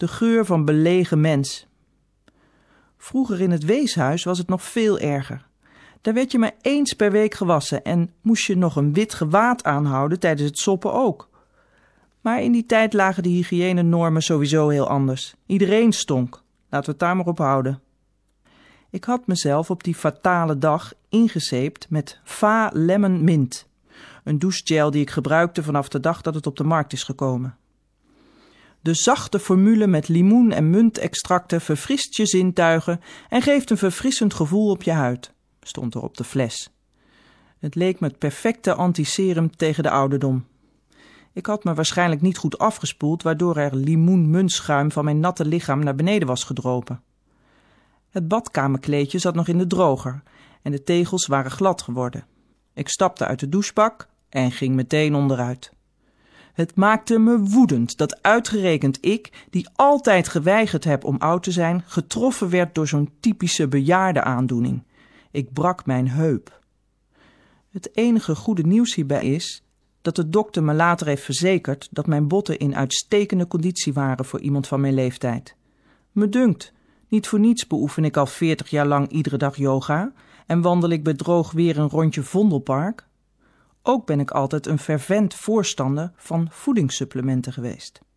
De geur van belegen mens. Vroeger in het weeshuis was het nog veel erger. Daar werd je maar eens per week gewassen en moest je nog een wit gewaad aanhouden tijdens het soppen ook. Maar in die tijd lagen de hygiënenormen sowieso heel anders. Iedereen stonk. Laten we het daar maar op houden. Ik had mezelf op die fatale dag ingezeept met Va Lemon Mint. Een douchegel die ik gebruikte vanaf de dag dat het op de markt is gekomen. De zachte formule met limoen- en muntextracten verfrist je zintuigen en geeft een verfrissend gevoel op je huid, stond er op de fles. Het leek me het perfecte antiserum tegen de ouderdom. Ik had me waarschijnlijk niet goed afgespoeld, waardoor er limoen-muntschuim van mijn natte lichaam naar beneden was gedropen. Het badkamerkleedje zat nog in de droger en de tegels waren glad geworden. Ik stapte uit de douchebak en ging meteen onderuit. Het maakte me woedend dat uitgerekend ik, die altijd geweigerd heb om oud te zijn, getroffen werd door zo'n typische bejaarde aandoening. Ik brak mijn heup. Het enige goede nieuws hierbij is dat de dokter me later heeft verzekerd dat mijn botten in uitstekende conditie waren voor iemand van mijn leeftijd. Me dunkt, niet voor niets beoefen ik al 40 jaar lang iedere dag yoga en wandel ik bij droog weer een rondje Vondelpark. Ook ben ik altijd een fervent voorstander van voedingssupplementen geweest.